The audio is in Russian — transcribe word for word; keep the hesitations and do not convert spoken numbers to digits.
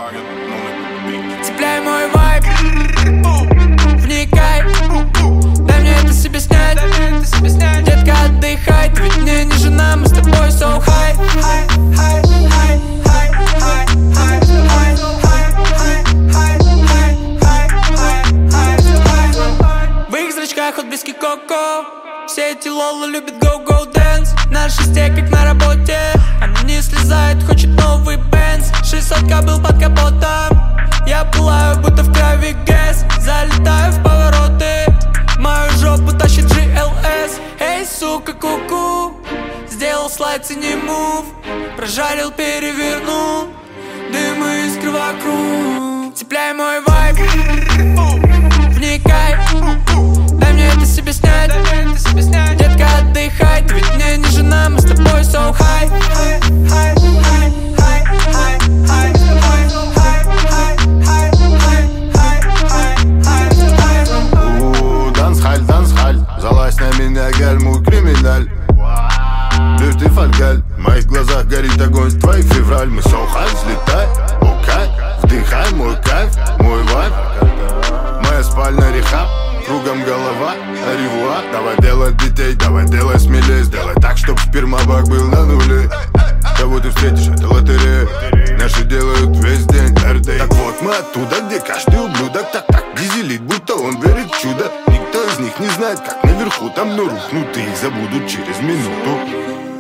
Цепляй мой вайб, вникай, дай мне это себе снять. Детка, отдыхай, ты ведь мне не жена, мы с тобой so high. В их зрачках отблески коко, все эти лолы любят go-go dance. На шесте, как на работе, она не слезает, хочет новый Бенз. Шестьсотка был под капотом, я пылаю, будто в крови гэс. Залетаю в повороты, мою жопу тащит джи эл эс. Эй, сука, ку-ку, сделал слайд, цени мув. Прожарил, перевернул, дым и искры вокруг. Цепляй мой вайб, вникай, дай мне это себе снять. Детка, отдыхай, ты ведь мне не жена, мы с тобой so high. Ууу, дансхаль, дансхаль, залазь на меня, галь, мой криминаль. Лёгкий фольгаль, в моих глазах горит огонь, твоих февраль. Мы so high, взлетай, окей, вдыхай мой кайф, мой вайб. Моя спальня рехаб, кругом голова, ревуа. Давай делать детей, давай делай смелее. Сделай так, чтоб спермобак был на нуле. Кого ты встретишь, это лотерея. Наши делают весь день эр дэ. Так вот мы оттуда, где каждый ублюдок так так дизелит, будто он верит в чудо. Никто из них не знает, как наверху там, но рухнут, и их забудут через минуту.